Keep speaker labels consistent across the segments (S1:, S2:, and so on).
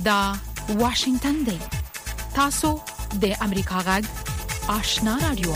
S1: دا واشنگتن دی. تاسو د امریکا غږ آشنا رادیو.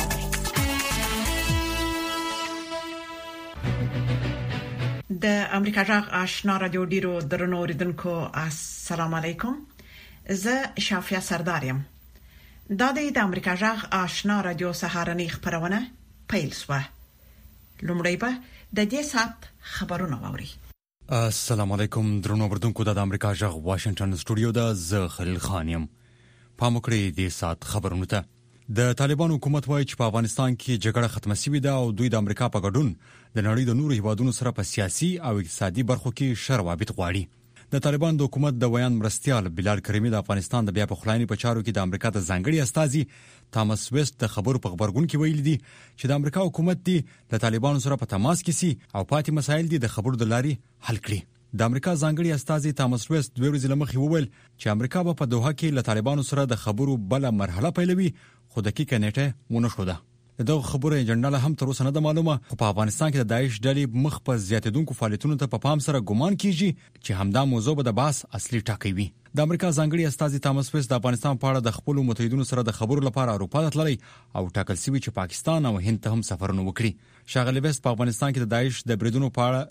S2: د امریکا غږ آشنا رادیو ډیرو درنو اوریدونکو السلام علیکم. زه شافیا سردارم. دا د امریکا غږ آشنا رادیو سهارنی خبرونه پیل شوه. لومړی به د دې سات خبرونه واوري.
S3: السلام علیکم درنو اوریدونکو د امریکا غږ واشنگټن سټوډیو د زه خلیل خان یم. پاموکړی د سات خبرونه ته. د طالبان حکومت وایي چې په افغانستان کې جګړه ختمه شوې ده او دوی د امریکا په ګډون د نړۍ د نورو هیوادونو سره په سیاسي او اقتصادي برخو کې ښه روابط غواړي. د طالبان د حکومت د ویان مرستیال بلال کریمی د افغانستان د بیا پخلاینې په چارو کې د امریکا د ځانګړي استازي تامس ویست د خبرو په خبرګون کې ویلي دي چې د امریکا حکومت دی د طالبانو سره په تماس کې سي او پاتې مسایل دي د خبرو د لارې حل کړي. د امریکا ځانګړي استازي تامس ویست دوه ورځې مخکې وویل چې امریکا به په دوحه کې له طالبانو سره د خبرو بل مرحله پیلوي، خو دقیقه نیټه ونه شوه. دغه خبره اجنډا هم تر اوسه نه ده معلومه، خو په افغانستان کې د داعش ډلې مخ په زیاتېدونکو فعالیتونو ته په پام سره ګومان کیږي چې همدا موضوع به د بحث اصلي ټاکی وي. د امریکا ځانګړي استازي تامس ویست د افغانستان په اړه د خپل متحدینو سره د خبرو لپاره اروپا ته تللی او ټاکل شوی چې پاکستان او هند ته هم سفرونه وکړي. ښاغلي ویست په افغانستان کې د داعش د بریدونو په اړه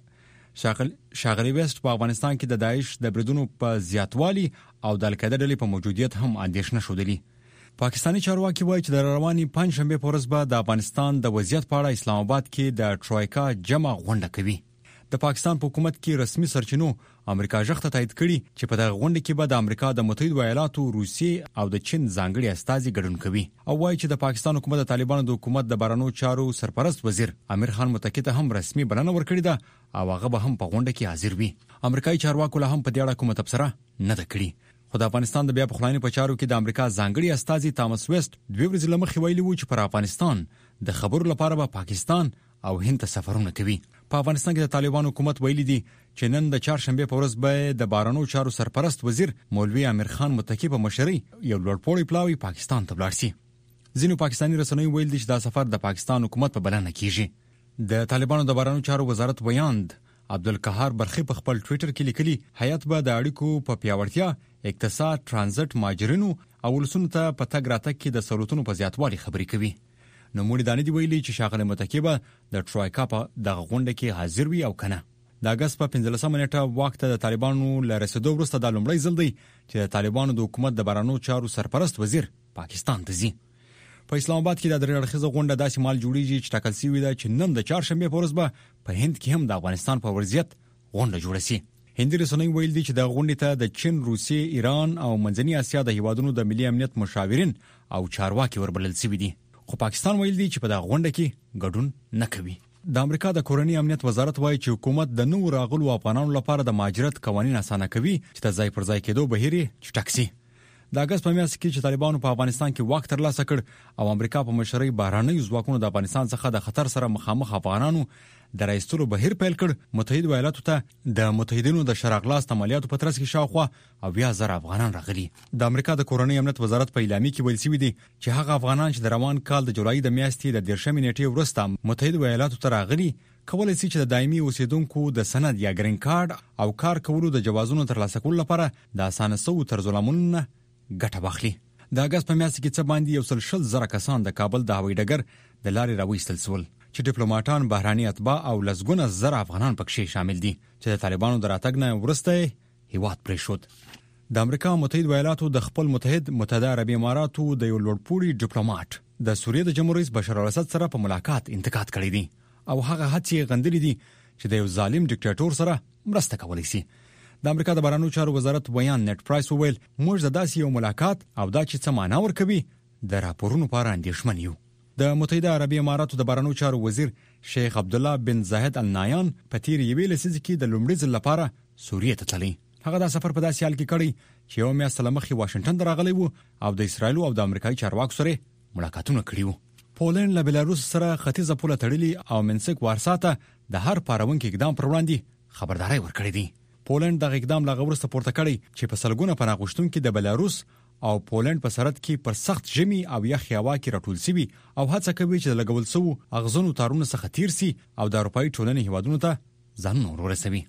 S3: ښاغلي ویست په افغانستان کې د داعش د بریدونو په زیاتوالي او د القاعده ډلې په موجودیت هم اندېښنه شودلې. پاکستانی چارواکي وایي چې د رواني پنځشنبه په ورځ به د افغانستان د وضعیت په اړه اسلام آباد کې د ټرویکا جمع غونډه کوي. د پاکستان په حکومت کې رسمي سرچینو امریکا ژغته تایید کړي چې په دغه غونډه کې به د امریکا د متحده ایالاتو، روسیې او د چین ځانګړي استازي ګډون کوي او وایي چې د پاکستان حکومت د طالبانو د حکومت د بهرنیو چارو سرپرست وزیر امیر خان متکی ته هم رسمي بلنه ورکړې ده او هغه به هم په غونډه کې حاضر وي. امریکایي چارواکو له هم په دې اړه کومه تبصره نه ده کړې. خو د افغانستان د بیا پخلاینې په چارو کې د امریکا ځانګړي استازي تامس ویست دوه ورځې مخکې ویلي وو چې پر افغانستان د خبرو لپاره به پاکستان او هند ته سفرونه کوي. په افغانستان کې د طالبانو حکومت ویلي دي چې نن د چهارشنبه په ورځ به د بهرنیو چارو سرپرست وزیر مولوي امیر خان متکی په مشرۍ یو لوړپوړی پلاوی پاکستان ته ولاړ شي. ځینو پاکستاني رسنیو ویل دي چې دا سفر د پاکستان حکومت په بلنه کیږي. د طالبانو د بهرنیو چارو وزارت ویاند عبدالقهار برخی په خپل ټوئیټر کې لیکلي هیئت به د اړیکو په پیاوړتیا، اقتصاد، ترانزیت، مهاجرینو او ولسونو ته په تګ راتګ کې د سہولتونو په زیاتوالي خبرې کوي. نوموړي دا نه دی ویلي چې ښاغلی متکی به د ټرویکا په دغه غونډه کې حاضر وي او کنه. د اګست په 15 نیټه وخت د طالبانو له رسیدو وروسته د لومړی ځل دی چې د طالبانو د حکومت د بهرنیو چارو سرپرست وزیر پاکستان ته ځي. په اسلام آباد کې د درې اړخیزه غونډه داسې مال جوړیږي چې ټاکل شوې ده چې نن د چهارشنبه په ورځ به په هند کې هم د افغانستان په وضعیت غونډه جوړه شي. هندي رسنۍ ویل دي چې د غونډې ته د چین، روسیې، ایران او منځنۍ اسیا د هیوادونو د ملي امنیت مشاورین او چارواکي وربلل شوي دي. خو پاکستان ویل دي چې په دغه غونډه کې ګډون نه کوي. د امریکا د کورنۍ امنیت وزارت وایي چې حکومت د نوو راغلو افغانانو لپاره د مهاجرت قوانين اسانه کوي چې د ځای پر ځای کېدو بهیر چټک شي. د اګست په میاشت کې چې طالبانو په افغانستان کې واک ترلاسه کړ او امریکا په مشرۍ بهرنیو ځواکونو د افغانستان څخه د خطر سره مخامخ افغانانو د راایستلو بهیر پیل کړ، متحده ایالاتو ته د متحدینو د شرغلاس عملیاتو په ترڅ کې شاوخوا او 1000 افغانان راغلي. د امریکا د کورنۍ امنیت وزارت په اعلامیه کې ویل شوی دی چې هغه افغانان چې د روان کال د جولای د میاشتې د 13 نیټې وروسته متحده ایالاتو ته راغلي کولای شي چې د دایمي اوسیدونکو د سند یا گرین کارت او کار کولو د جوازونو ترلاسه کولو لپاره د اسانه سو طرزالعملونو ګټه واخلي. د اګست په میاشت کې څه باندې 160,000 کسان د کابل د هوایي ډګر د لارې راوېستل شول چې ډیپلوماټان، بهراني اتباع او لسګونه زره افغانان پکې شامل دي چې د طالبانو د راتګ نه وروسته هیواد پرې شو. د امریکا متحده ایالاتو د خپل متحده عربي اماراتو د یو لوړپوړي ډیپلوماټ د سوریې د جمهور رئیس بشار الاسد سره په ملاقات انتقاد کړی دی او هغه هڅې غندلې دي چې د یو ظالم ډیکټاتور سره مرسته کولی شي. د امریکا د بهرنیو چارو وزارت ویان نت پرایس وویل موږ د داسې یو ملاقات او دا چې څه معنا ورکوي د راپورونو لپاره اندېښمن یو. د متحده عربي اماراتو د بهرنیو چارو وزیر شیخ عبد الله بن زاهد النایان په تیر یوې لسیزه کې د لومړي ځل لپاره سوریې ته تللی. هغه دا سفر په داسې حال کې کړی چې یو میاشت مخکې واشنگټن ته راغلی وو او د اسرایل او د امریکایي چارواکو سره ملاقاتونه کړي وو. پولند له بلاروس سره ختیځه پوله تړلې او منسک وارساته د هر پاروونکو اقدام پر وړاندې خبرداري ورکړې دي. پولند د اقدام لا غوړسته پورته کړی چې په سلګونه پناه غوښتونکو د بلاروس او پولند په سرحد کې پر سخت ژمي او یخ هوا کې راټول شوي او هڅه کوي چې لګول شو اغزنو تارونو څخه تیر سي او د اروپאי ټولنې هیوادونو ته ځان ورسوي.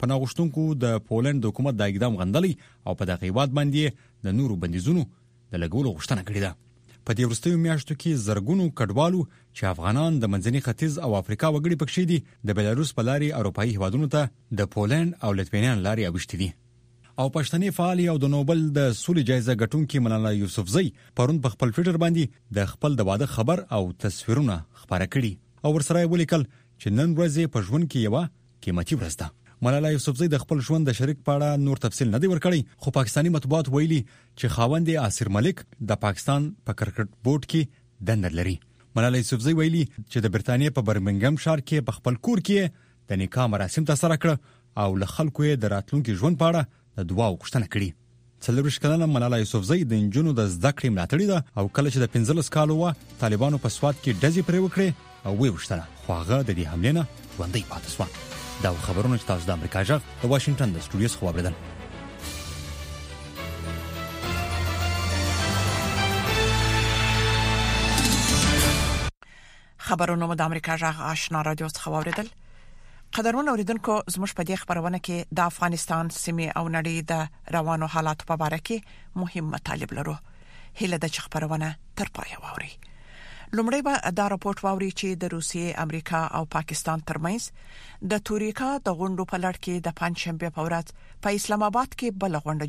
S3: پناه غوښتونکو د پولند حکومت د اقدام غندلي او په دغه هیواد باندې د نورو بندیزونو د لګولو غوښتنه کړې ده. په دې وروستیو میاشتو کې زرګونو کډوالو چې افغانان د منځني ختیځ او افریقا وګړي پکښې دي د بلاروس په لارې اروپایي هیوادونو ته د پولند او لتوانیا لارې اوښتي دي. او پښتني فعال او د نوبل د سولې جایزه ګټونکي ملاله یوسفزۍ پرون په خپل ټویټر باندې د خپل د واده خبر او تصویرونه خبره کړي او ورسره ولیکل چې نن ورځ په ژوند کې یو قیمتي ورځ ده. ملاله یوسفزۍ د خپل ژوند د شریک په اړه نور تفصیل نه دی ورکړی، خو پاکستاني مطبوعات ویلي چې خاوند آصر ملک د پاکستان په کرکټ بورډ کې دنده لري. ملاله یوسفزۍ ویلي چې د برتانیې په برمنګم ښار کې په خپل کور کې د نکاح مراسم ترسره کړ او له خلکو یې د راتلونکي ژوند په اړه د دعا غوښتنه کړې. 40 کلنه ملاله یوسفزۍ د انجونو د زده کړې ملاتړی ده او کله چې د 15 کالو و طالبانو په سواد کې ډزې پرې وکړې او وی وشتله، خو هغه د دې حملې نه ژوندۍ پاتې شو. دا خبرونه چې تاسو د امریکا جغ د واشنگټن د سټوډیو څخه واوریدل.
S2: خبرونه د امریکا جغ آشنا رادیو څخه واوریدل. قدرمن اوریدونکو، زموږ په دې خبرونه کې د افغانستان سیمه او نړۍ د روانو حالات په اړه کې مهم مطالب لرو. هله د خبرونه تر پای واوري. لومړی به دا راپورټ واوري چې د روسیې، امریکا او پاکستان ترمنځ د توریکا د غونډو په لړ کې د پنځشنبه په ورځ په اسلام آباد کې بل غونډه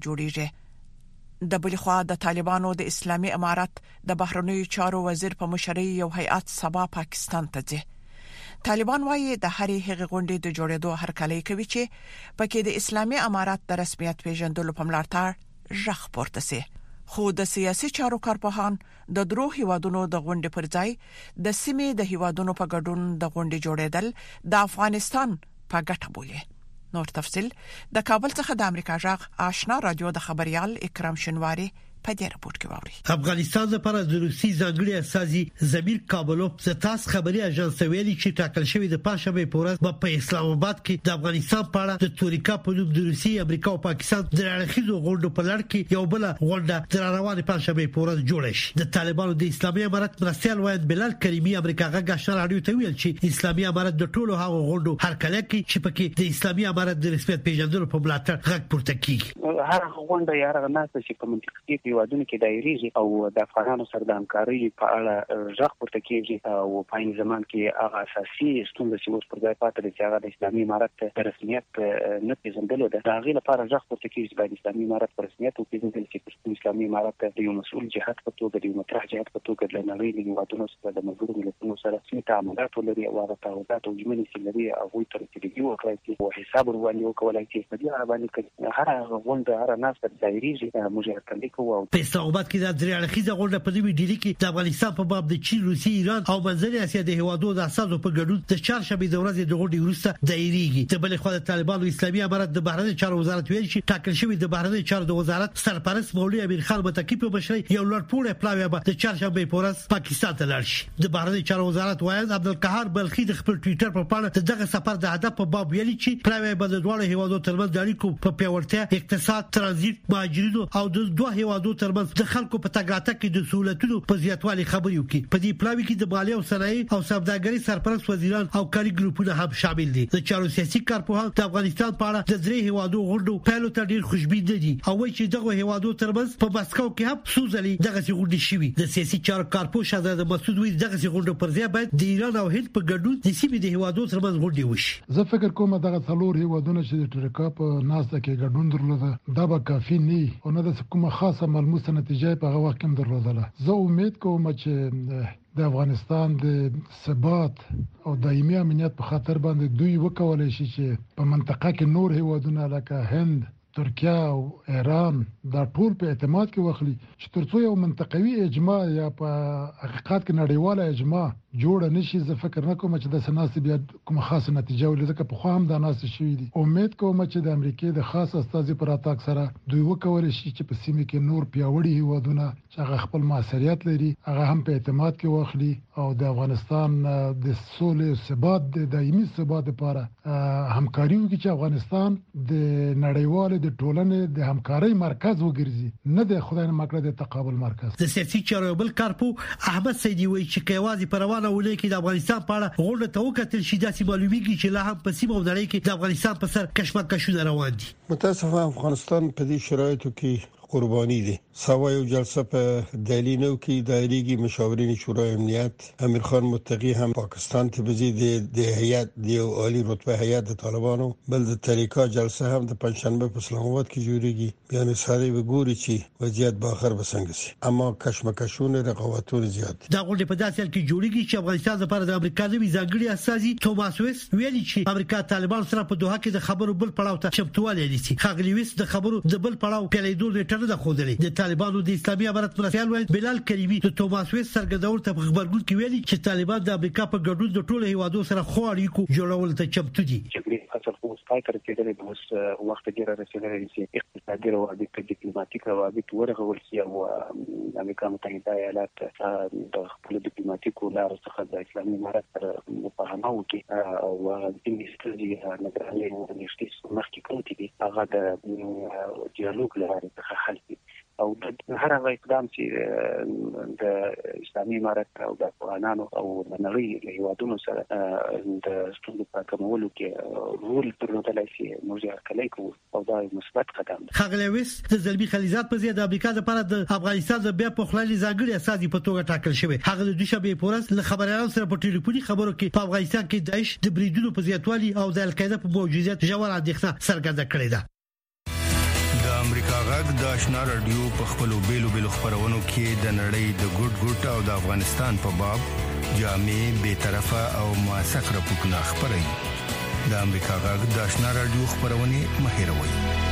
S2: جوړیږي. د بل خوا د طالبانو د اسلامي امارت د بهرنیو چارو وزیر په مشرۍ یو هیئت سبا پاکستان ته ځي. طالبان وايي د هرې هغې غونډې د جوړېدو هرکلی کوي چې پکې د اسلامي امارت د رسمیت پیژندلو په ملاتړ ژغ پورته سي. خو د سیاسي چارو کارپوهان د درو هیوادونو د غونډې پر ځای د سیمې د هیوادونو په ګډون د غونډې جوړېدل د افغانستان په ګټه بولي. نور تفصيل د کابل څخه د امریکا جغ آشنا رادیو د خبريال اکرام شنواری په دې راپورټ کې واوري.
S4: افغانستان لپاره د روسي ځانګړي اساسي زمير کابلوف د تاس خبري اژانس ویلي چې ټاکل شوی د پنځشنبه په ورځ په اسلام آباد کې د افغانستان په اړه د توریکا په نوم د روسي، امریکا او پاکستان د اړخیزو غونډو په لړ کې یو بل غونډه تر روانه پنځشنبه په ورځ جوړه شي. د طالبانو د اسلامي امارت مرستيال وایي بلال کریمي امریکا غږ آشنا رادیو ته ویل چې اسلامي امارت د ټولو هغو غونډو هرکله کې چې پکې د اسلامي امارت د رسمیت پیژندلو په ملاتړ غږ پورته کیږي.
S5: هر غونډه یا هغه ناس چې په منطقي پیوادونو کې دایریږي او د افغانانو سره د همکارۍ په اړه ژغ پورته کیږي او په این زمان کې هغه اساسي ستونزې چې اوس پر ځای پاتې دي چې هغه د اسلامي امارت د رسمیت نه پیژندلو ده. دا غي لپاره ژغ پورته کیږي چې د اسلامي امارت پر رسمیت او پیژندل چې اسلامي امارت د یو مسؤل جهات په توګه د یو مطرح جهات په توګه د نړۍ د هیوادونو سره د ملګرو ملتونو سره سمې تعاملات ولري او هغه تعهدات او ژمنې چې لري هغه تر دې وکړي او حساب ورولي او کولای شي په دې اړه باندې هر غونډه هر ناس د دایریږي مشارکت کوي.
S4: په اسلام آباد کې د درې اړخیزه غونډه په دې ډیری کې د افغانستان په باب د چین، روسي، ایران او منځنۍ اسیا د هیوادونو د اساسو په ګډون د چهارشنبه د ورځې د غونډې وروسته دایریږي. د بل خوا د طالبانو اسلامي امارت د بهرنی چارو وزارت ویل چې ټاکل شوی د بهرنی چارو د وزارت سرپرست مولوي امیر خان متکی په مشرۍ یو لړ پوره پلاوی به د چهارشنبه په ورځ پاکستان ته لاړ شي. د بهرنی چارو وزارت وایي عبدالقهار بلخي د خپل ټوئیټر په پاڼه دغه سفر د هدف په باب ویلي چې پلاوی به د دوه هیوادونو ترمنځ د اړیکو په پیاوړتیا، اقتصاد، ترانزیت، مهاجرینو او د دوه هیوادونو ترمنځ د خلکو په تګ راتګ کې د سہولتونو په زیاتوالي خبرې وکړي. په دې پلاوی کې د مالیې او صنایع او سوداګرۍ سرپرست وزیران او کاري ګروپونه هم شامل دي. د چارو سیاسي کارپوهان د افغانستان په اړه د درې هیوادونو غونډو پیلو ته ډیر خوشبین دي او وایي چې دغه هیوادونو ترمنځ په مسکو کې هم سوزلي دغه غونډې شوي. د سیاسي چارو کارپوه شاهزاده مسعود وایي دغه غونډو پر ځای باید د ایران او هند په ګډون د سیمې د هیوادونو ترمنځ غونډې وشي.
S6: زه فکر کوم دغه څلور هیوادونه چې د ټریکا په ناسته کې ګډون درلوده دا به کافي نه او نه د کومه خاصه ملموسه نتیجه په هغه وخت کې درلودله. زه امید کوم چې د افغانستان د ثبات او دایمي امنیت په خاطر باندې دوی وکولای شي چې په منطقه کې نور هیوادونه لکه هند، ترکیه او ایران دا ټول په اعتماد کې واخلي چې ترڅو یو منطقوي اجماع یا په حقیقت کې نړیواله اجماع جوړ نشي. زه فکر نه کوم چې د سناس بیا کوم خاصه نتیجه ولې ځکه په خو هم د ناس شي دي. امید کوم چې د امریکای د خاص استازي پر اتاک سره دوی وکول شي چې په سیمه کې نور پیاوړي هیوادونه چې هغه خپل موثریت لري هغه هم په اعتماد کې واخلي او د افغانستان د سولې او ثبات د دایمي ثبات لپاره همکاري وکړي چې افغانستان د نړیوال د ټولنې د همکارۍ مرکز وګرځي، نه د خدای نه مکړه د تقابل مرکز.
S4: د سیاسي چارو بل کارپو احمد سیدی وایي چې کیوازي پروان روانه ولې کې د افغانستان په اړه غونډه توکتل شي داسې معلومیږي چې لا هم په سیمه او نړۍ کې د افغانستان په سر کشمکشونه روان دي.
S7: متاسفانه افغانستان په دې شرایطو کې قرباني دي. سوا یو جلسه په دهلی نو کې دایریږي مشاورین شورای امنیت امیر خان متقی هم پاکستان ته بزید د هیئت د عالی رتبه هیئت د طالبانو بل د طریقه جلسه هم د پنځشنبه په اسلام آباد کې جوړیږي. بیان ساري وګوري چې وضعیت به اخر بسنګ شي اما کشمکشونه رقابتونه زیات دي.
S4: دا غونډه په داسې حال کې جوړیږي چې افغانستان لپاره د امریکا نوي ځانګړي استازي توماس ویس ویلي چې امریکا طالبان سره په دوحه کې د خبرو بل پړاو ته چمتووالی نیسي. خاغلی ویس د خبرو د بل پړاو پیلېدو نیټه نه خوندلې. د طالبانو د اسلامي امارت مرستیال وایي بلال کریمی د توماس ویس سرګردول ته خبرګون کې ویلي چې طالبان د امریکا په ګډون د ټولو هیوادو سره خو اړیکو جوړول ته چمتو دي.
S5: اصل خو سپای تر کېدل د اوس وخت ډیر رسیدلی چې اقتصادي روابط ډیپلوماټیک روابط ورغول شي او امریکا متحده ایالات د خپل ډیپلوماټیکو لارو څخه د اسلامي امارت سره مفاهمه وکړي او د استراتیژي نظریه او د نشټي مخکې کوي چې هغه د ډیالوګ لپاره څخه حل شي او هر هغه اقدام چې د اسلامي امارت او د افغانانو او د نړۍ هیوادونو سره د ستونزو په کمولو کې رول درلودلای شي موږ یې کولای کوو او دا مثبت قدم دی.
S4: خاغلی ویس د زلمی خلیزات په ځای د امریکا لپاره د افغانستان د بیا پخلاینې ځانګړي استازي په توګه ټاکل شوی. هغه د دوشنبه پورز له خبريالانو سره په ټلیفوني خبرو کې په افغانستان کې داعش د بریدونو په زیاتوالي او د القاعده په موجودیت ژور اندېښنه څرګنده کړې ده.
S8: د امریکا غږ د آشنا رادیو په خپلو بیلو خبرونو کې د نړۍ د ګډ او د افغانستان په باب جامع به طرفه او موثق راپورونه خبري. د امریکا غږ د آشنا رادیو خبرونه مهیروي.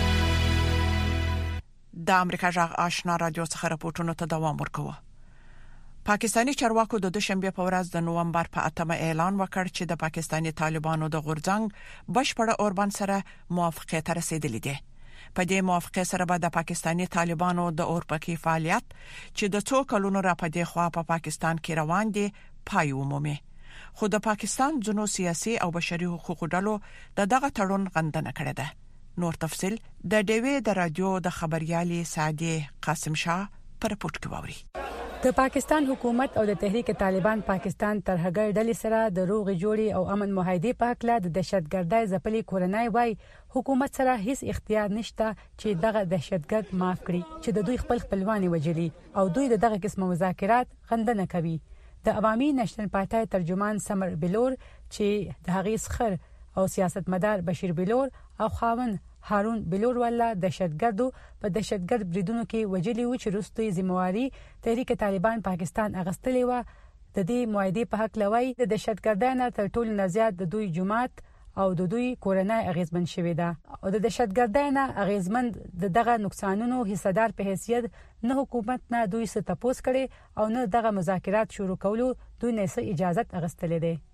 S2: د امریکا غږ آشنا رادیو څخه راپورټونه ته دوام ورکوه. پاکستانی چارواکو د دوشنبه په ورځ د نومبر په 8 اعلان وکړ چې د پاکستانی طالبانو د غورځنګ بشپړه اوربان سره موافقه ته رسیدلې ده. په دې موافقه سره به د پاکستانی طالبانو د اورپکي فعالیت چې د 2 کلونو را پدې خوا په پاکستان کې روان دي پای ومومي. خو د پاکستان ځینو سیاسي او بشري حقوقو ډلو دغه تړون غندنه کړې ده. نور تفصيل د ډیوی د رادیو د خبريالي سعدي قاسم شاه پر پورت کوي.
S9: د پاکستان حکومت او د تحریک طالبان پاکستان ترهګر ډلې سره د روغ جوړي او امن معاهده په حق لا د دهشتګردۍ ځپلي کورنۍ وای حکومت سره هیڅ اختیار نشته چې دغه دهشتګرد معاف کړي چې د دوی خپلوانی وجلي او دوی دغه قسم مذاکرات غندنه کوي. د عوامي نېشنل پارټای ترجمان سمر بلور چې د هغې سخر او سیاستمدار بشیر بلور او خاون هارون بلور ولا دهشتګردو په دهشتګرد بریدونو کې وجلي و چې روستوي ذمہواری تحریک طالبان پاکستان اغستلې و. د دې معاهده په حق لوي د دهشتګردانه تر ټولو نه زیات د دوی جماعت او د دوی کورنۍ اغیزمن شوې ده او د دهشتګردانه اغیزمن دغه نقصانونو حصدار په حیثیت نه حکومت نه دوی څه تپوس کړي او نه دغه مذاکرات شروع کولو دوی نه څه اجازه اغستلې ده.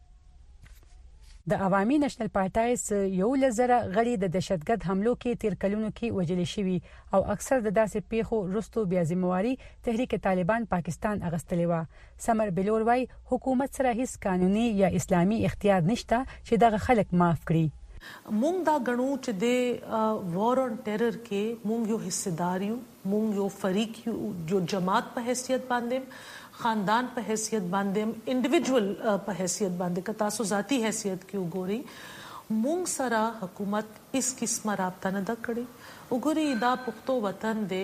S9: د عوامي نېشنل پارټای یو لزره غړي د دهشتګرد حملو کې تیر کلونو کې وجل شوی او اکثر د داسې پیښو رستو بیا ذمہواری تحریک طالبان پاکستان اغستلې و. سمر بلور وای حکومت سره هیڅ قانوني یا اسلامي اختیار نشته چې دغه خلک معاف کړي.
S10: مونږ دا غنو چې د وار اون ټیرر کې مونږ یو حصدار یو مونږ یو فریق یو جو جماعت په حیثیت باندې خاندان په حیثیت باندې انډیویډوال په حیثیت باندې که تاسو ذاتی حیثیت کې وګورئ مونږ سره حکومت اس قسمه رابطه نه کړي. وګورئ دا پښتو وطن دی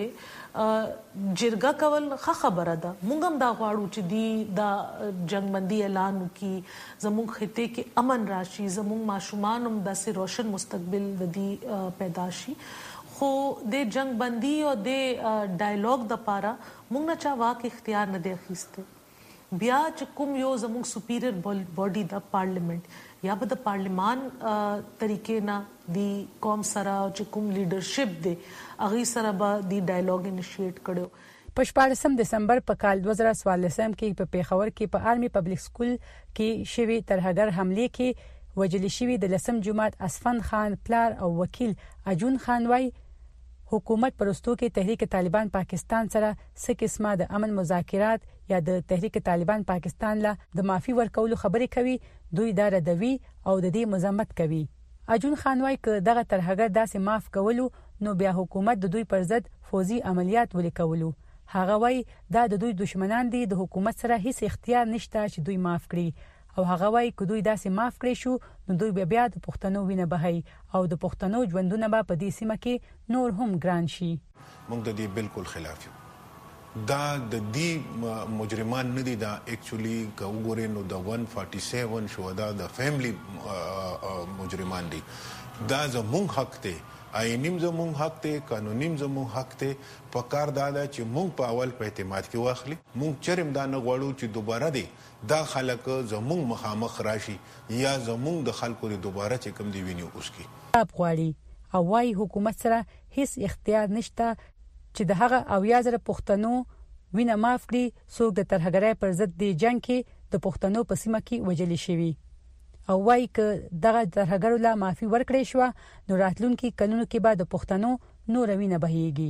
S10: جرګه کول ښه خبره ده. مونږ هم دا غواړو چې دی دا جنگبندي اعلان وکړي زموږ خطه کې امن راشي زموږ ماشومان هم داسې روشن مستقبل د دې پیدا شي. خو د جنگ بندي او د ډایالوګ د پاره موږ نه چا واک اختیار نه دی اخیسته. بیا چې کوم یو زموږ سپیریئر باډي د پارلیمنت یا به د پارلیمان طریقې نه دی قوم سره چې کوم لیډرشپ دی هغه سره به دی ډایالوګ انیشیټ کړو.
S9: په 14 دسمبر په کال 2014 کې په پیښور کې په آرمي پبلک سکول کې شوی ترهګر حمله کې وجل شوی د لسم جماعت اسفند خان پلار او وکیل اجون خان وای حکومت پرستو کې تحریک طالبان پاکستان سره څه قسمه د امن مذاکرات یا د تحریک طالبان پاکستان له د معافي ورکولو خبرې کوي دوی دا ردوي او د دې مذمت کوي. اجون خان وای ک دغه ترهګر داسې معاف کولو نو بیا حکومت د دوی پر ضد فوزي عملیات ولیکولو هغه وایي دا د دوی دشمنان دي، د حکومت سره هیڅ اختیار نشته چې دوی معاف کړي. او هغه وایي که دوی داسې معاف کړي شو نو دوی بیا د پښتنو وینه بهي او د پښتنو ژوندونه به په دې سیمه کې نور هم ګران شي.
S11: موږ د دې بالکل خلاف یو. دا د دې مجرمان نه دي، دا اکچولی که وګورئ نو د 147 شهدا د فیملی مجرمان دي. دا زموږ حق دی، آئینیم زموږ حق دی، قانونیم زموږ حق دی. په کار دا ده چې موږ په اول په اعتماد کې واخلي. موږ چرېم دا نه غواړو چې دوباره دی دا خلک زموږ مخامخ راشي یا زموږ د خلکو لري دوباره چې کوم دی ویني اوس کې
S9: غواړي. او وايي حکومت سره هیڅ اختیار نشته چې د هغه او یا زره پښتنو وینه معاف کړي څوک د ترهګرۍ پر ضد دی جنگ کې د پښتنو په سیمه کې وجلی شوی. او وايي ک دغه ترهګرو لا معافي ورکړې شو نو راتلونکي کلونو کې به د پښتنو نور وینه بهيږي.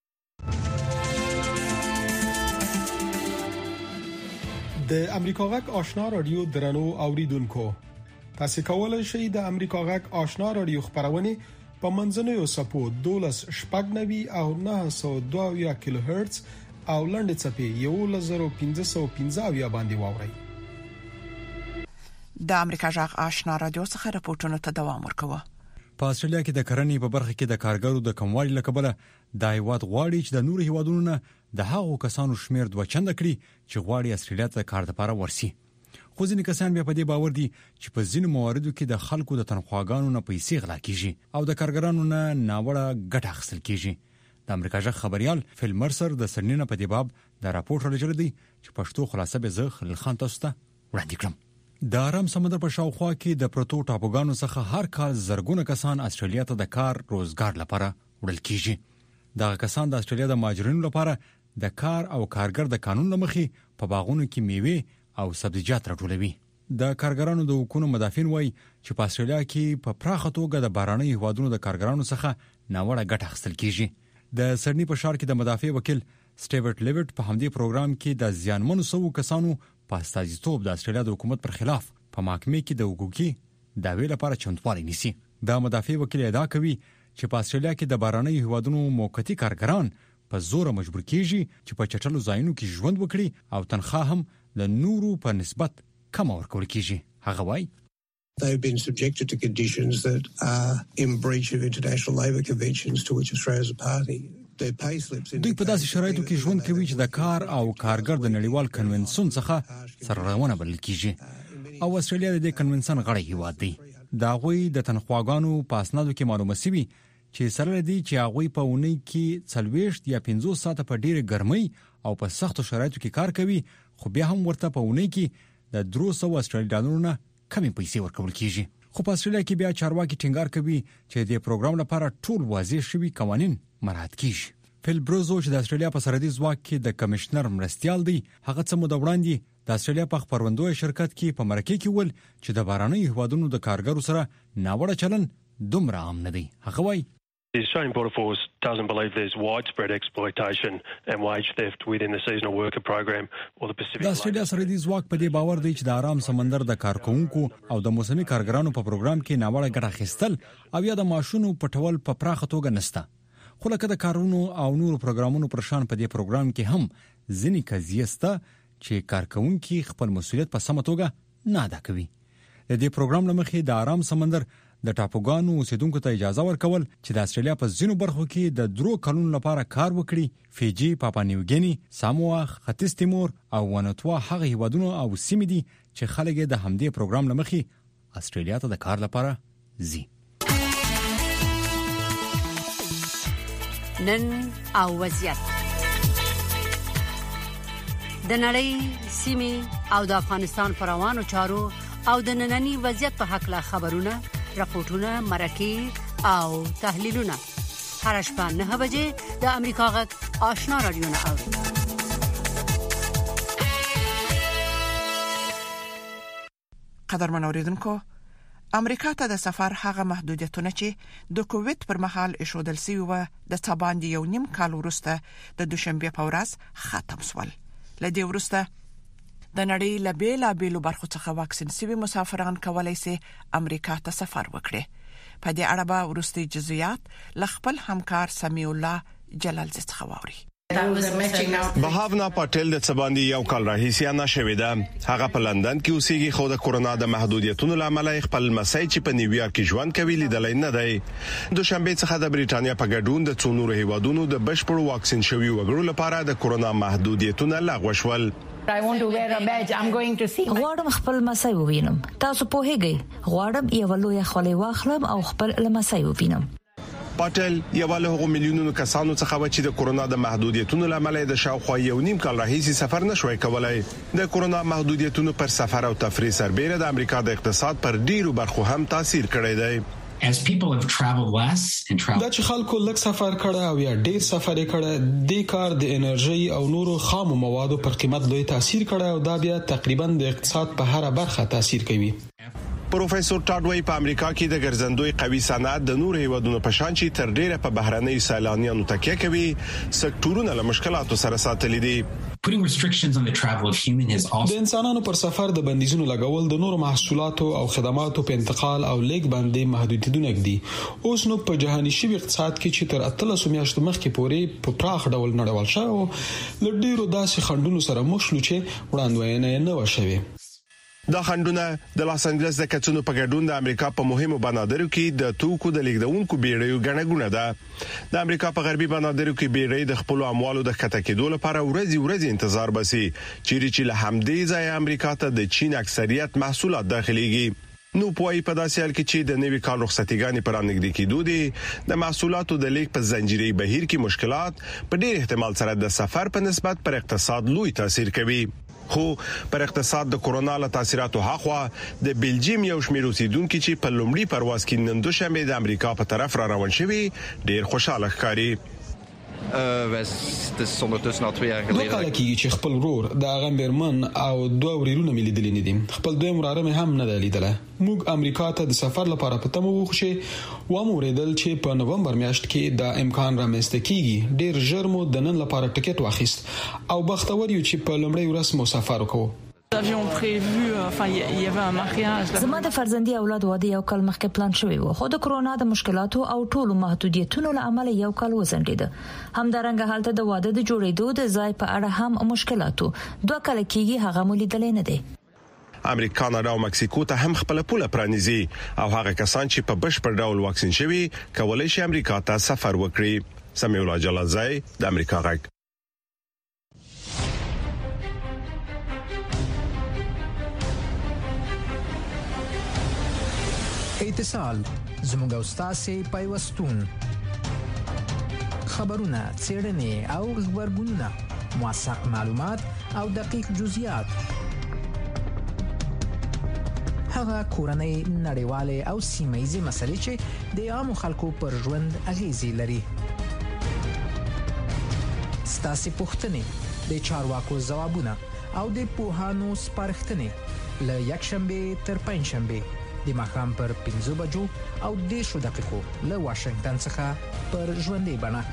S12: د امریکا غږ آشنا رادیو درنو اوریدونکو، تاسو کولای شئ د امریکا غږ آشنا رادیو خبرونه په منځنوي سپو 12.9 او 902 کیلو هرتز او لنډ چپی 1515 باندې واورئ.
S2: د امریکا غږ آشنا رادیو څخه راپورټونه ته دوام ورکوه.
S3: په استرالیا کې د کرنې په برخه کې د کارګرو د کموالي لکبله د هیواد غواړي چې د نور هیوادونو نه د هغو کسانو شمیر 2 چنده کړي چې غواړي استرالیا ته کار لپاره ورسي. خو ځینې کسان بیا په دې باور دي چې په ځینو مواردو کې د خلکو د تنخواګانو نه پیسې غلا کیږي او د کارګرانو نه ناوړه ګټه اخیستل کیږي. د امریکا غږ خبريال فیل مرسر د سرنینه په دې باب د راپور راجل دی چې پښتو خلاصه به زه خلیل خان تاسو ته وړاندې کړم. د آرام سمندر په شاوخوا کې د پروتو ټاپوګانو څخه هر کال زرګونه کسان استرالیا ته د کار روزګار لپاره وړل کیږي. دا کسان د استرالیا د مهاجرینو لپاره د کار او کارګر د قانون لمخې په باغونو کې میوه او سبزیجات راټولوي. د کارګرانو د حقوقو مدافعین وایي چې په استرالیا کې په پراخه توګه د باراني هیوادونو د کارګرانو څخه ناوړه ګټه اخیستل کیږي. د سرنی په ښار کې د مدافع وکیل سټیورټ لیوټ په همدې پروګرام کې د ځانمنو سوو کسانو په استازیتوب د استرالیا د حکومت پر خلاف په محکمې کې د حقوقي دعوی لپاره چمتووالی نیسي. دا مدافع وکیل ادعا کوي چې په استرالیا کې د باراني هیوادونو موقتی کارګران په زور مجبور کیږي چې په چټلو ځایونو کې ژوند وکړي او تنخواه هم د نورو په نسبت کم ورکول کیږي. هغه وایي
S13: They've been subjected to conditions that are in breach of international labour conventions to which Australia is a party.
S3: دوی په داسې شرایطو کې ژوند کوي چې د کار او کارګر د نړیوال کنونسیون څخه سرغړونه بلل کیږي او استرالیا د دې کنونسیون غړی هیواد دی. دا غوي د تنخواګانو په اسنادو کې معلومه شوی چې سره دي چې هغه په اونۍ کې 40 یا 50 ساعته په ډیره ګرمۍ او په سختو شرایطو کې کار کوي، خو بیا هم ورته په اونۍ کې د 300 استرالیایي ډالرو نه کمې پیسې ورکول کیږي. خو په استرالیا کې بیا چارواکي ټینګار کوي چې د پروګرام لپاره ټول واضح شوی قوانين مراعات کیږي. فیل بروزو چې د استرالیا په سرحدي ځواک کې د کمشنر مرستيال دی، هغه څه مو د وړاندې د استرالیا په خبروندوی شرکت کې په مرکه کې ول چې د باراني هیوادونو د کارګرو سره ناوړه چلن دومره عام نه دی. هغه وایي
S14: The Australian Border Force doesn't believe there's widespread exploitation and wage theft within the seasonal worker program or the Pacific. د استرالیا سرحدي ځواک په دې باور دی چې د آرام سمندر د کارکونکو او د موسمي کارګرانو په پروګرام کې ناوړه ګټه اخیستل او یا د ماشونو پټول په پراخه توګه نشته. خو لکه د کارونو او نورو پروګرامونو پر شان په دې پروګرام کې هم ځینې قضیې شته چې کارکونکي خپل مسؤلیت په سمه توګه نه ادا کوي. د دې پروګرام لمخې د آرام سمندر د ټاپوګانو اوسیدونکو ته اجازه ورکول چې د استرالیا په ځینو برخو کې د 3 کلونو لپاره کار وکړي. فیجی، پاپا نیوګینی، ساموا، ختیځ تیمور او وانوتوا هغه هیوادونو او سیمې دي چې خلک د همدې پروګرام لمخې استرالیا ته د کار لپاره ځي.
S15: نن او وضعیت د نړۍ سیمې او د افغانستان پر روانو چارو او د ننني وضعیت په حق لا خبرونه، راپورټونه، مرکې او تحلیلونه هر شپه 9 بجې د امریکا غږ آشنا رادیو نه اوري.
S2: قدرمن اوریدونکو، امریکا ته د سفر هغه محدودیتونه چې د کووید پر مهال ایښودل شوی و د تاباندې 1.5 کال وروسته د دوشنبه په ورځ ختم شول. لدې وروسته د نړۍ له بیلابېلو برخو څخه واکسین شوي مسافران کولای شي امریکا ته سفر وکړي. په دې اړه به وروستي جزئیات له خپل همکار سمیع الله جلال څخه واوري.
S16: بهاونا پټیل د سباندی یو کال راهیسې نه شوې ده. هغه په لندن کې اوسېږي خو د کورونا د محدودیتونو لامل خپل مسای چې په نیویارک کې ژوند کوي لیدلای نه دی. دوشنبه څخه د بریټانیا په ګډون د څو نورو هیوادونو د بشپړ واکسین شوي وګړو لپاره د کورونا محدودیتونه لغوه شول.
S17: غواړم خپل مسای ووینم. تاسو پوهیږئ غواړم یو لوی خولۍ واخلم او خپل مسای ووینم.
S16: پټل یو له هغو میلیونونو کسانو څخه و چې د کورونا د محدودیتونو لامل د شاوخوا یو نیم کال راهیسې سفر نشوي کولای. د کورونا محدودیتونو پر سفر او تفریح سربېره د امریکا د اقتصاد پر ډیرو برخو هم تاثیر کړی دی.
S18: دا چې خلکو لږ سفر کړه او یا ډیر سفر کړه د کار د انرژي او نورو خام موادو پر قیمت لوی تاثیر کړه او دا بیا تقریبا د اقتصاد په هر برخه تاثیر کوي.
S16: پروفیسور ټاډوي په امریکا کې د ګرځندوی قوي صنعت د نور هیوادونو په شان چې تر ډیره په بهرنۍ سیلانیانو تکیه کوي سکتورونه له مشکلاتو سره ساتلي دي.
S18: د انسانانو پر سفر د بندیزونو لګول د نورو محصولاتو او خدماتو په انتقال او لیک باندې محدودیتونه دي. اوس نو په جهاني شوی اقتصاد کې چې تر 13 میاشتو مخکې پورې په پراخ ډول نړیوال شو ل ډیرو داسې خندونو سره مخ شو چې وړاندوینه نه وشوي.
S16: دا خندونه د لاس انجلس د کڅونو په ګډون د امریکا په مهمو بنادرو کې د توکو د لیږدونکو بیړیو ګڼګونه ده. د امریکا په غربي بنادرو کې بیړۍ د خپل اموالو د ښکته کېدو لپاره ورځي انتظار باسي چې له همدې ځایه امریکا ته د چین اکثریت محصولات داخليږي. نو پوي په داسې حال کې چې د نوي کال رخصتیګانې پر انګدي کېدو دي د محصولاتو د لیک په زنجیري بهیر کې مشکلات په ډېر احتمال سره د سفر په نسبت پر اقتصاد لوی تاثیر کوي. خو پر اقتصاد د کورونا له تاثیراتو هاخوا د بلجیم یو شمېر اوسیدونکو چې په لومړي پرواز کې نن دوشنبه د امریکا په طرف را روان شوي ډېر خوشاله ښکاري.
S18: دوه کال کې چې خپل ورور د غمبرمن او دوه وريرونه ملي دي نه دي خپل دوه مراره هم نه لیدله. موږ امریکا ته د سفر لپاره پته مو وخښه و موریدل چې په نومبر میاشت کې د امکان رامنځته کیږي. ډیر ژر مو د نن لپاره ټیکټ واخیست او بختور یو چې په لومړی ورځ مو سفر وکړو.
S17: زما د فرزندي اولاد واده یو کال مخکې پلان شوی و خو د کورونا د مشکلاتو او ټولو محدودیتونو له امله یو کال وځنډید. همدارنګه حالت د واده د جوړېدو د ځای په اړه هم مشکلاتو 2 کال کېږي هغه مو لیدل نه دي.
S16: امریکا نه او مکسیکو ته هم خپل پوله پرانیزي او هغه کسان چې په بشپړ ډول واکسین شوي کولای شي امریکا ته سفر وکړي. سمیع الله جلالزای د امریکا غږ.
S19: اتصال زموږ استاد پیوستون خبرونه څېړنې او خبرګونونه موثق معلومات او دقیق جزئیات هغه کورنۍ نړیوالې او سیمه‌ییزې مسلې چې د عامو خلکو پر ژوند اغیزې لري. ستاسو پوښتنې د چارواکو ځوابونه او د پوهانو سپارښتنې له یکشنبه تر پنځشنبه د ماښام پر 5 بجو او 10 دقیقو له واشنگټن څخه پر ژوندۍ بڼه.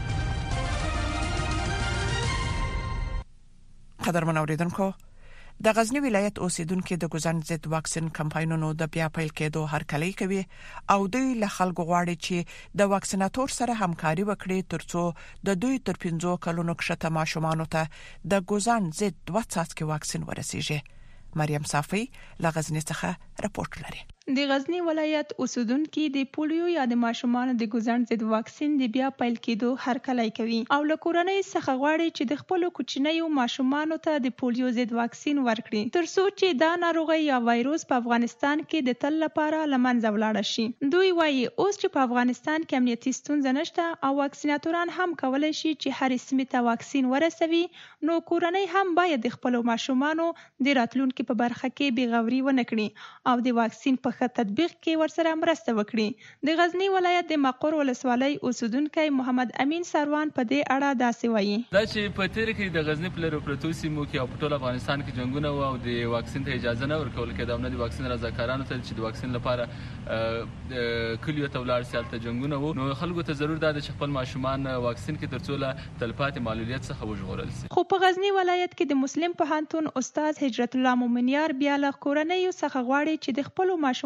S2: قدرمن اوریدونکو د غزنی ولایت اوسیدونکو د ګوزن ضد واکسین کمپاینونو د بیا پیل کېدو هرکلی کوي او دوی له خلکو غواړي چې د واکسیناتور سره همکاري وکړي ترڅو د دوی تر 15 کلونو کښته ماشومان ته د ګوزن ضد 2 څاڅکي واکسین ورسیږي. مریم صافی له غزنی څخه راپورټ لري.
S20: د غزنی ولایت اوسیدونکو د پولیو یا د ماشومان د ګوزن ضد واکسین د بیا پیل کېدو هرکلی کوي او له کورنۍ څخه غواړي چې د خپل کوچنیو ماشومان ته د پولیو ضد واکسین ورکړي ترڅو چې دا ناروغي یا وایروس په افغانستان کې د تل لپاره لمنځه ولاړ شي. دوی وایي اوس چې په افغانستان کې امنیتي ستونزې نشته او واکسیناتوران هم کولای شي چې هر سیمه ته واکسین ورسوي نو کورنۍ هم باید د خپل ماشومان د راتلونکو په برخه کې بیغوري ونه کړي او د واکسین په تطبیق کې ورسره مرسته وکړي. د غزنی ولایت د مقر ولسوالۍ اوسیدونکو محمد امین سروان په دې اړه داسې وایي.
S21: دا چې په تیر کې د غزنی په لرو پروتو سیمو کې او په ټول افغانستان کې جنگونه او د واکسین ته اجازه نه ورکول کېده او نه د واکسین رضاکارانو ته چې د واکسین لپاره کلیو ته ولاړ سي ته جنگونه وو نو خلکو ته ضرور ده چې خپل ماشومان واکسین کې ترڅو له تلپاتې معلولیت څخه وژغورل شي.
S20: خو په غزنی ولایت کې د مسلم پوهنتون استاد هجرت الله مومنیار بیا له کورنۍ څخه غواړي چې د خپل ماشومان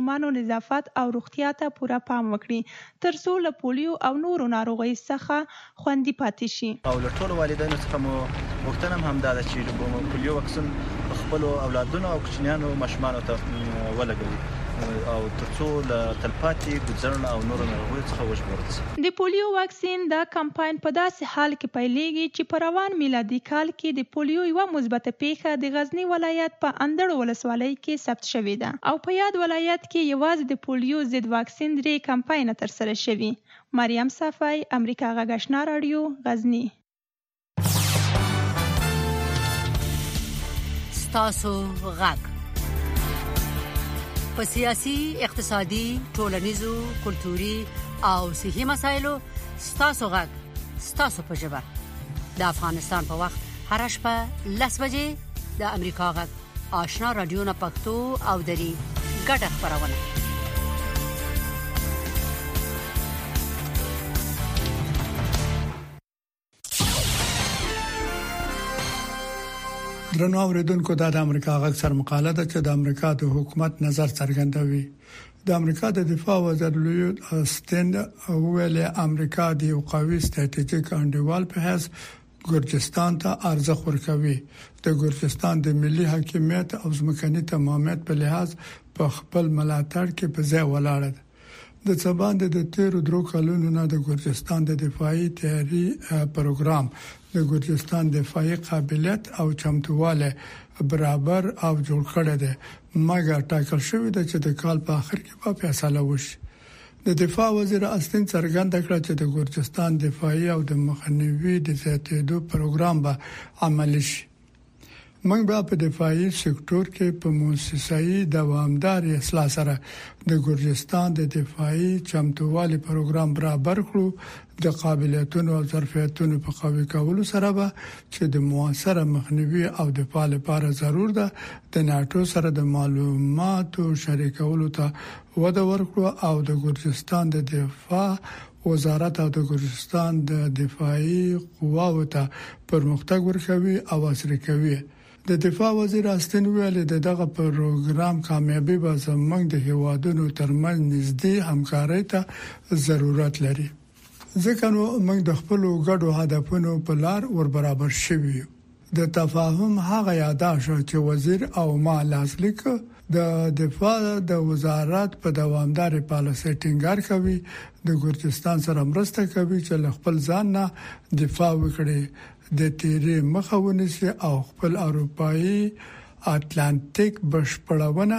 S20: ماشومان نظافت او روغتیا ته پوره پام وکړي ترڅو له پولیو او نورو ناروغیو څخه خوندي پاتې شي.
S1: او له ټولو والدینو څخه مو غوښتنه هم دا ده چې د پولیو واکسین خپل اولادونو او کوچنیانو ماشومانو ته ولګوي او ترڅو له تلپاتې ګذرن او نورو ناروغیو څخه وژغورل شي.
S20: د پولیو واکسین دا کمپاین په داسې حال کې پیلېږي چې په روان میلادي کال کې د پولیو یو مثبته پیښه د غزنی ولایت په اندړ ولسوالۍ کې ثبت شوې ده او په یاد ولایت کې یوازې د پولیو ضد واکسین 3 کمپاین ترسره شوي. مریم صافی، امریکا غږ آشنا رادیو، غزنی.
S15: ستاسو غږ په سیاسي، اقتصادي، ټولنیزو، کلتوري او صحي مسایلو ستاسو غږ ستاسو په ژبه د افغانستان په وخت هر شپه 10 بجې د امریکا غږ آشنا رادیو نه پښتو او دري ګډه خبرونه.
S22: درنو اوریدونکو د امریکا غږ سر مقاله ده چې د امریکا د حکومت نظر څرګندوي. د امریکا د دفاع وزیر لوید استن ویل امریکا د یو قوي ستراتیژیک انډیوال په حیث ګورجستان ته ارزښت ورکوي. د ګورجستان د ملي حاکمیت او ځمکني تمامیت په لحاظ په خپل ملاتړ کې په ځای ولاړ ده. د څباند د 13 کلونو نه د ګورجستان د دفاعي تیاری پروګرام د ګورجستان دفاعي قابلیت او چمتواله برابر او جوړ کړی دی، مګر ټاکل شوی دی چې د کال په اخر کې به فیصله وشي. د دفاع وزیر استن څرګنده کړه چې د ګورجستان دفاعي او د مخنیوي د زیاتېدو پروګرام به عملي شي. موږ به په دفاعي سکتور کې په موسسایي دوامدار اصلاح سره د ګورجستان د دفاعي چمتووالي پروګرام برابر کړو. د قابلیتونو او ظرفیتونو په قوي کولو سره به چې د موثره مخنیوي او دفاع لپاره ضرور ده د ناتو سره د معلوماتو شریکولو ته وده ورکړو او د ګورجستان د دفاع وزارت او د ګورجستان د دفاعي قواو ته پرمختګ ورکوي او عصري کوي. د دفاع وزیر استن ویل دغه پروګرام کامیابی به زموږ د هیوادونو ترمنځ نږدې همکارۍ ته ضرورت لري، ځکه نو موږ د خپل ګډو هدفونو په لار ور برابر شوي یو. د تفاهم هغه یاداش چې وزیر او ما لاسلیک د دفاع د وزارت په دوامدار پالیسي ټینګار کوي، د ګورجستان سره مرسته کوي چې خپل ځان نه دفاع وکړي، د تیری مخاوني او خپل اروپאי اتلانتیک بشپړونه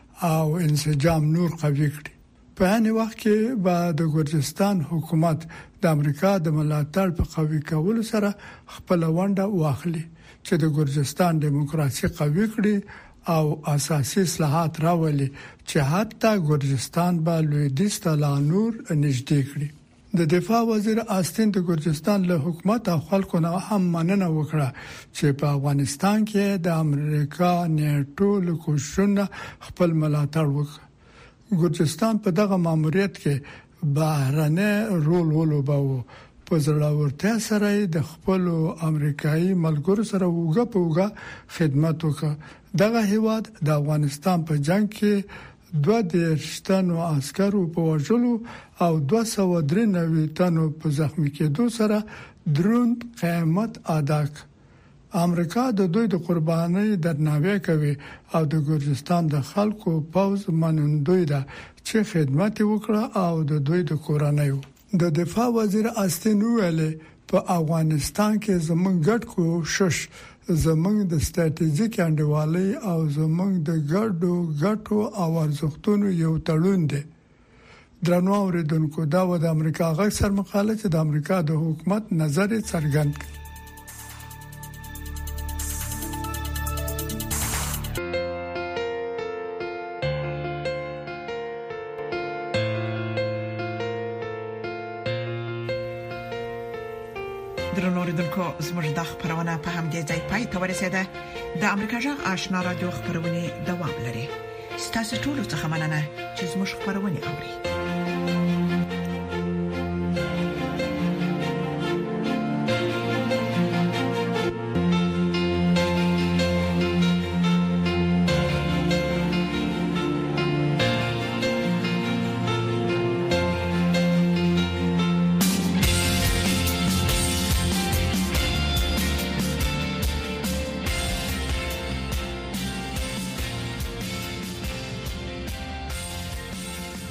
S22: او انسجام نور قوي کړي. په هغه وخت کې به د ګورجستان حکومت د امریکا د ملاتړ په قوي کولو سره خپل ونډه واخلي چې د ګورجستان دیموکراسي قوي کړي او اساسي اصلاحات راولي چې حتی ګورجستان به لویدیځ ته لا نور نږدې کړي. د دفاع وزیر استن د ګورجستان له حکومت او خلکو نه هم مننه وکړه چې په افغانستان کې د امریکا نیټو له کوششونو خپل ملاتړ وکړي. ګورجستان په دغه ماموریت کې بهرنۍ رول ولوباوه. په زړورتیا سره د خپل امریکایي ملګرو سره وګه په وګه خدمت وکړه. دغه هیواد د افغانستان په جنگ کې 2 تنو عسکرو په وژلو او 293 تنو په زخمی کېدو سره دروند قیمت ادا کړ. امریکا د دوی د قربانۍ درناوی کوي او د ګورجستان د خلکو پوز منندوی ده چې خدمت وکړه او د دوی د کورنۍ. د دفاع وزیر استن ویل په افغانستان کې زموږ ګډ کوشش زموږ د ستراتیژیک انډیوالۍ او زموږ د ګټو او ارزښتونو یو تړون دی. درنو اوریدونکو دا و د امریکا غږ سر مقاله چې د امریکا د حکومت نظر څرګند کړ.
S2: درنوریدونکو زموږ د خبرونه په همدې ځای پای ته ورسیده. د امریکا جغ آشنا رادیو خبرونه دوام لري. ستاسو ټول څه مننه چې زموږ خبرونه اوري.